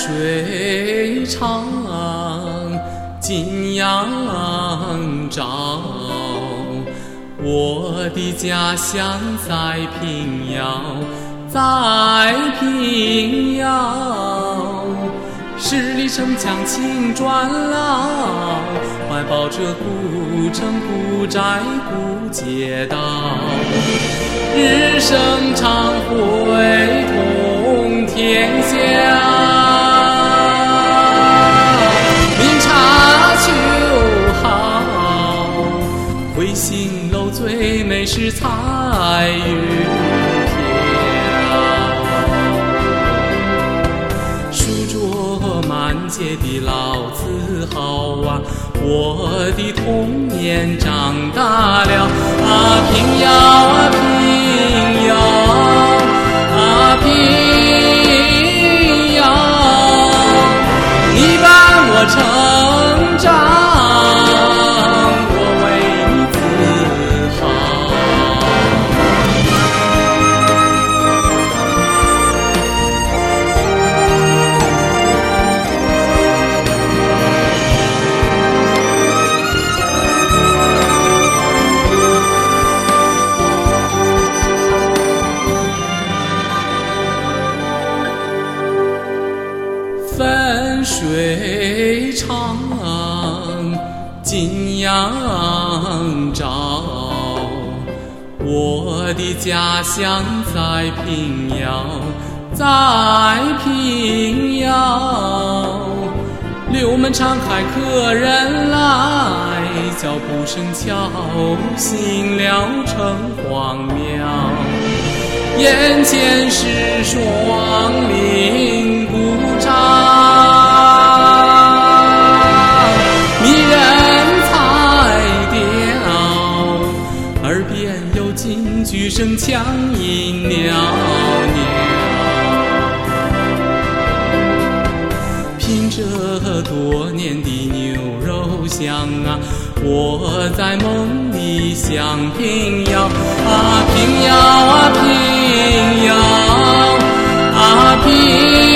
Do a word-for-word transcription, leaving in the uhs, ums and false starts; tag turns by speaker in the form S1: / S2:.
S1: 水长，金阳照。我的家乡在平遥，在平遥。十里城墙青砖老，怀抱着古城古寨古街道。日升常会通天下，明察秋毫。魁星楼最美是彩云飘，书桌满街的老字号啊，我的童年长大了啊，平遥啊平遥啊平遥，你伴我成长。分水长，金阳照。我的家乡在平遥，在平遥。六门敞开，客人来，脚步声敲醒了城隍庙。眼前是双林古刹，迷人彩调，耳边有京剧声强音袅袅。凭着多年的牛肉香啊，我在梦里想平遥啊平遥啊平遥啊平